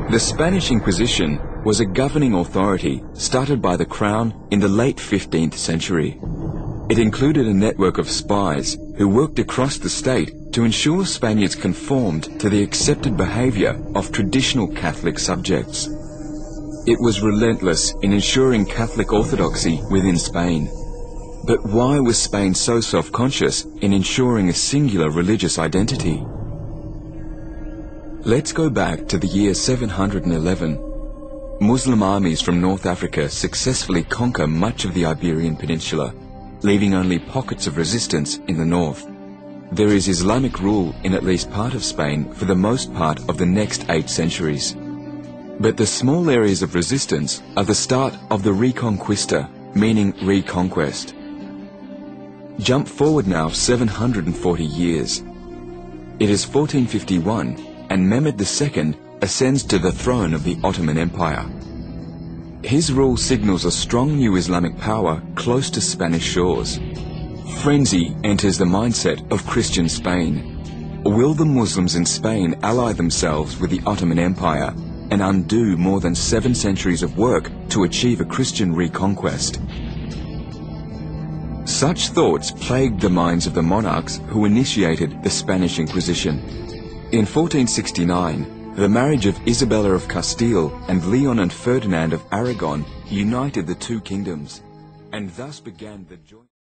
The Spanish Inquisition was a governing authority started by the Crown in the late 15th century. It included a network of spies who worked across the state to ensure Spaniards conformed to the accepted behaviour of traditional Catholic subjects. It was relentless in ensuring Catholic orthodoxy within Spain. But why was Spain so self-conscious in ensuring a singular religious identity? Let's go back to the year 711. Muslim armies from North Africa successfully conquer much of the Iberian Peninsula, leaving only pockets of resistance in the north. There is Islamic rule in at least part of Spain for the most part of the next 8 centuries. But the small areas of resistance are the start of the Reconquista, meaning reconquest. Jump forward now 740 years. It is 1451 and Mehmed II ascends to the throne of the Ottoman Empire. His rule signals a strong new Islamic power close to Spanish shores. Frenzy enters the mindset of Christian Spain. Will the Muslims in Spain ally themselves with the Ottoman Empire and undo more than 7 centuries of work to achieve a Christian reconquest? Such thoughts plagued the minds of the monarchs who initiated the Spanish Inquisition. In 1469, the marriage of Isabella of Castile and Leon and Ferdinand of Aragon united the two kingdoms, and thus began the joint